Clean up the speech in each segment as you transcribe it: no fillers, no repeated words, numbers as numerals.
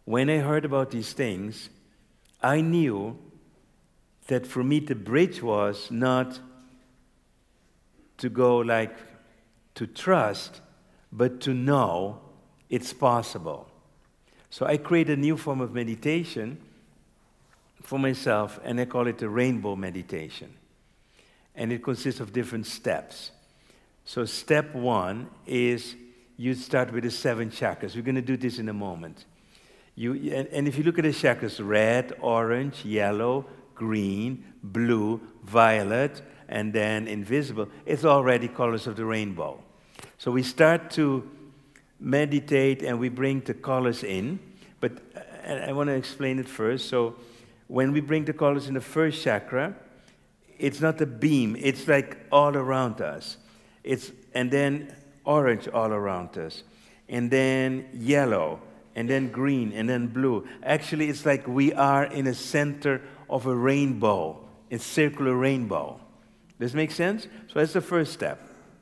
when I heard about these things, I knew that for me the bridge was not to go like to trust, but to know it's possible. So I created a new form of meditation for myself, and I call it the rainbow meditation. And it consists of different steps. So step 1 is you start with the 7 chakras. We're going to do this in a moment. And if you look at the chakras, red, orange, yellow, green, blue, violet, and then invisible, it's already colors of the rainbow. So we start to meditate and we bring the colors in. But I want to explain it first. So when we bring the colors in the first chakra, it's not a beam. It's like all around us. And then orange all around us. And then yellow. And then green. And then blue. Actually, it's like we are in the center of a rainbow. It's circular rainbow. Does this make sense? So that's the first step.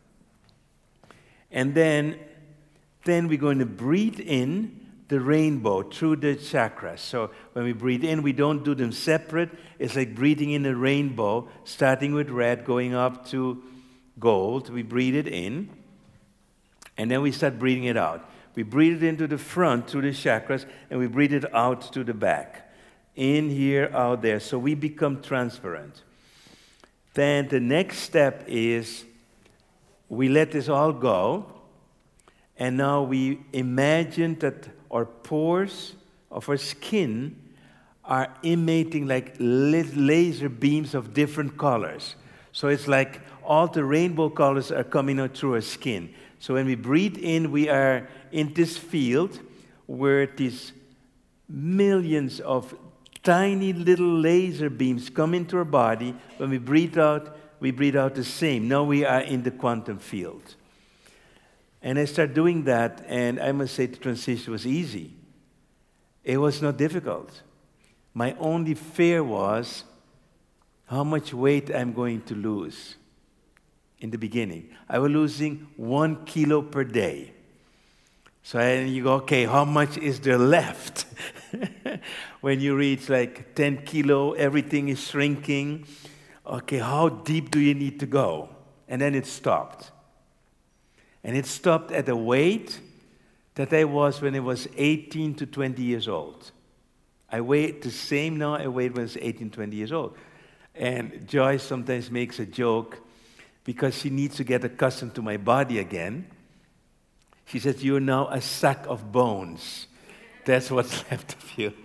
And then we're going to breathe in the rainbow through the chakras. So when we breathe in, we don't do them separate. It's like breathing in a rainbow, starting with red, going up to gold. We breathe it in, and then we start breathing it out. We breathe it into the front through the chakras, and we breathe it out to the back. In here, out there. So we become transparent. Then the next step is we let this all go, and now we imagine that our pores of our skin are emitting like laser beams of different colors. So it's like all the rainbow colors are coming out through our skin. So when we breathe in, we are in this field where these millions of tiny little laser beams come into our body. When we breathe out the same. Now we are in the quantum field. And I started doing that, and I must say the transition was easy. It was not difficult. My only fear was how much weight I'm going to lose in the beginning. I was losing 1 kilo per day. So you go, okay, how much is there left? When you reach like 10 kilo, everything is shrinking. Okay, how deep do you need to go? And then it stopped. And it stopped at a weight that I was when I was 18 to 20 years old. I weigh the same now I weighed when I was 18, 20 years old. And Joyce sometimes makes a joke because she needs to get accustomed to my body again. She says, "You're now a sack of bones. That's what's left of you."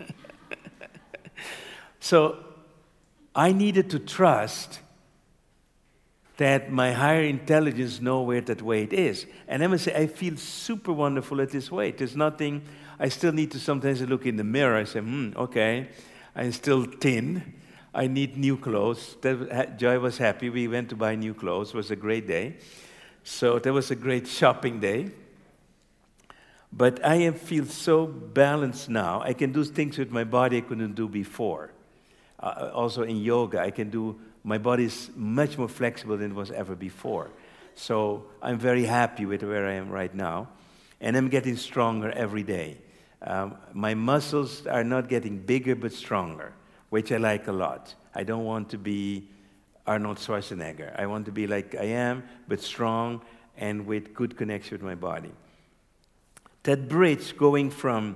So I needed to trust that my higher intelligence know where that weight is. And I must say, I feel super wonderful at this weight. There's nothing, I still need to sometimes look in the mirror. I say, okay, I'm still thin. I need new clothes. Joy was happy. We went to buy new clothes. It was a great day. So that was a great shopping day. But I feel so balanced now. I can do things with my body I couldn't do before. Also in yoga, I can do. My body is much more flexible than it was ever before. So I'm very happy with where I am right now. And I'm getting stronger every day. My muscles are not getting bigger but stronger, which I like a lot. I don't want to be Arnold Schwarzenegger. I want to be like I am, but strong and with good connection with my body. That bridge going from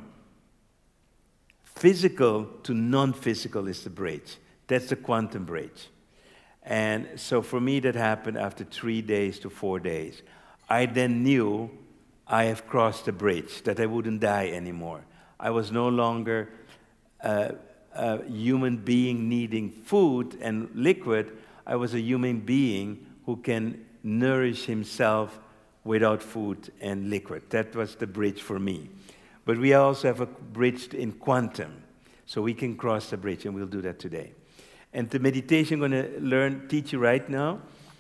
physical to non-physical is the bridge. That's the quantum bridge. And so for me, that happened after 3 days to 4 days. I then knew I have crossed the bridge, that I wouldn't die anymore. I was no longer a human being needing food and liquid. I was a human being who can nourish himself without food and liquid. That was the bridge for me. But we also have a bridge in quantum, so we can cross the bridge, and we'll do that today. And the meditation I'm going to teach you right now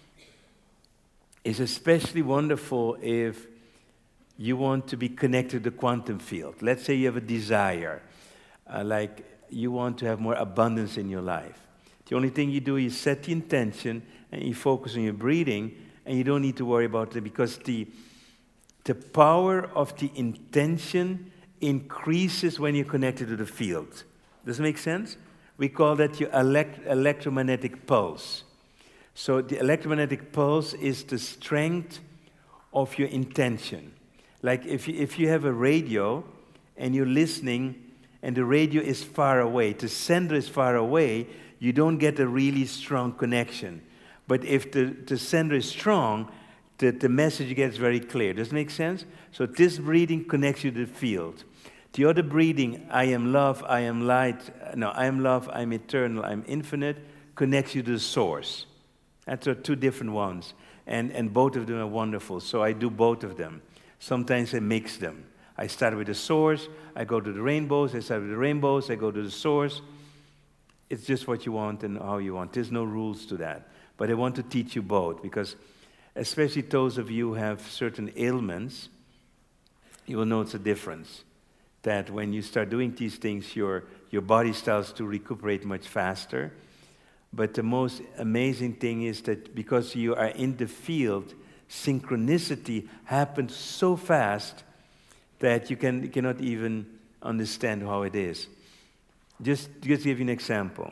is especially wonderful if you want to be connected to the quantum field. Let's say you have a desire, like you want to have more abundance in your life. The only thing you do is set the intention and you focus on your breathing, and you don't need to worry about it because the power of the intention increases when you're connected to the field. Does it make sense? We call that your electromagnetic pulse. So the electromagnetic pulse is the strength of your intention. Like if you have a radio and you're listening and the radio is far away, the sender is far away, you don't get a really strong connection. But if the sender is strong, the message gets very clear. Does it make sense? So this breathing connects you to the field. The other breathing, I am love, I am light, no, I am love, I'm eternal, I'm infinite, connects you to the source. That's two different ones. And both of them are wonderful. So I do both of them. Sometimes I mix them. I start with the source, I go to the rainbows, I start with the rainbows, I go to the source. It's just what you want and how you want. There's no rules to that. But I want to teach you both because especially those of you who have certain ailments, you will notice a difference. That when you start doing these things, your body starts to recuperate much faster. But the most amazing thing is that because you are in the field, synchronicity happens so fast that you cannot even understand how it is. Just to give you an example.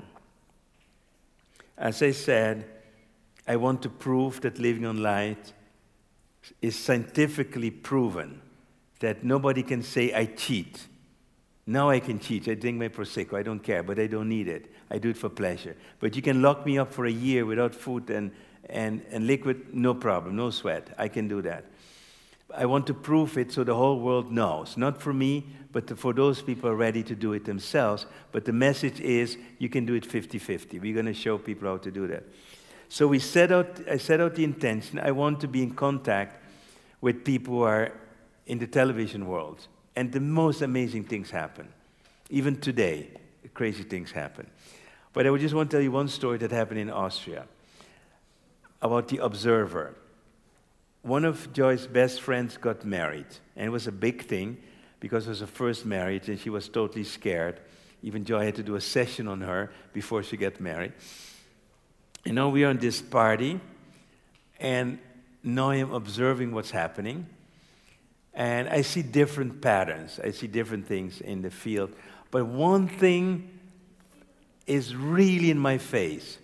As I said, I want to prove that living on light is scientifically proven, that nobody can say, I cheat. Now I can cheat. I drink my Prosecco. I don't care, but I don't need it. I do it for pleasure. But you can lock me up for a year without food and liquid, no problem, no sweat. I can do that. I want to prove it so the whole world knows. Not for me, but for those people who are ready to do it themselves. But the message is you can do it 50-50. We're going to show people how to do that. So I set out the intention. I want to be in contact with people who are in the television world. And the most amazing things happen. Even today, crazy things happen. But I just want to tell you one story that happened in Austria about the observer. One of Joy's best friends got married. And it was a big thing because it was her first marriage and she was totally scared. Even Joy had to do a session on her before she got married. And now we are in this party, and now I am observing what's happening, and I see different patterns. I see different things in the field. But one thing is really in my face.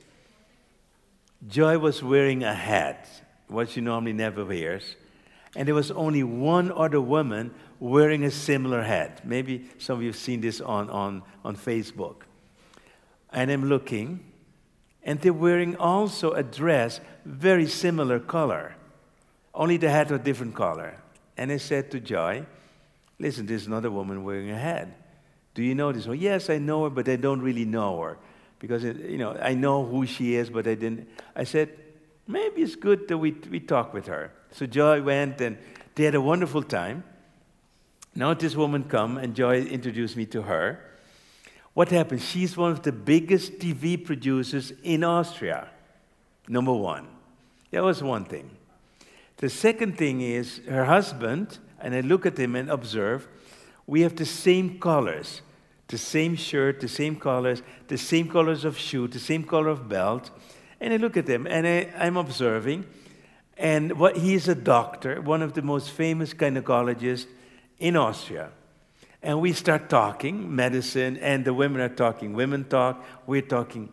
Joy was wearing a hat, what she normally never wears, and there was only one other woman wearing a similar hat. Maybe some of you have seen this on Facebook. And I'm looking, and they're wearing also a dress, very similar color. Only the hat was different color. And I said to Joy, listen, there's another woman wearing a hat. Do you know this one? Yes, I know her, but I don't really know her. Because, I know who she is, but I didn't. I said, maybe it's good that we talk with her. So Joy went, and they had a wonderful time. Now this woman come, and Joy introduced me to her. What happened? She's one of the biggest TV producers in Austria. Number one. That was one thing. The second thing is her husband, and I look at him and observe, we have the same colors, the same shirt, the same colors of shoe, the same color of belt. And I look at him, and I'm observing, and he's a doctor, one of the most famous gynecologists in Austria. And we start talking medicine, and the women are talking women talk. We're talking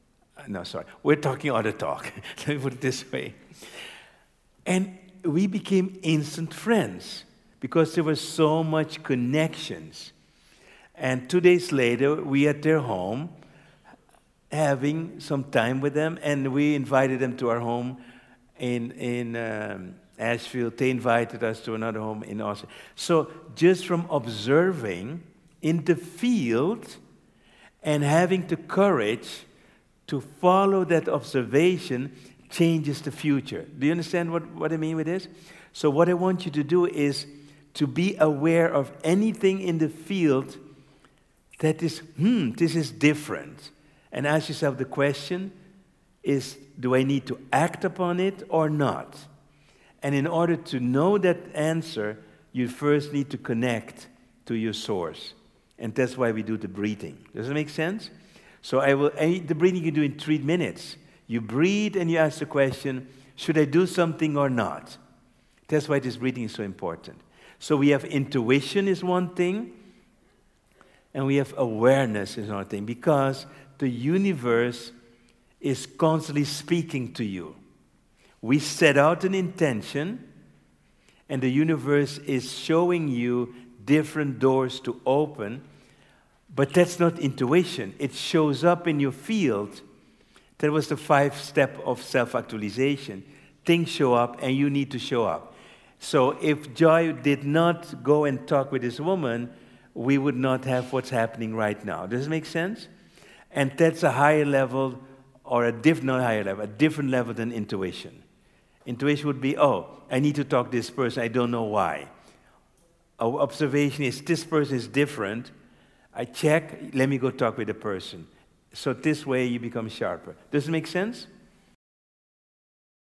other talk. Let me put it this way. And we became instant friends because there was so much connections. And 2 days later, we at their home, having some time with them, and we invited them to our home in Ashfield. They invited us to another home in Austria. So just from observing in the field and having the courage to follow that observation changes the future. Do you understand what I mean with this? So what I want you to do is to be aware of anything in the field that is, this is different. And ask yourself the question is, do I need to act upon it or not? And in order to know that answer, you first need to connect to your source. And that's why we do the breathing. Does it make sense? So the breathing you do in 3 minutes. You breathe and you ask the question, should I do something or not? That's why this breathing is so important. So we have intuition is one thing. and we have awareness is another thing, because the universe is constantly speaking to you. We set out an intention, and the universe is showing you different doors to open, but that's not intuition. It shows up in your field. That was the 5-step of self-actualization. Things show up, and you need to show up. So if Joy did not go and talk with this woman, we would not have what's happening right now. Does it make sense? And that's a higher level, or a different level than intuition. Intuition would be, oh, I need to talk to this person, I don't know why. Our observation is, this person is different. I check, let me go talk with the person. So this way you become sharper. Does it make sense?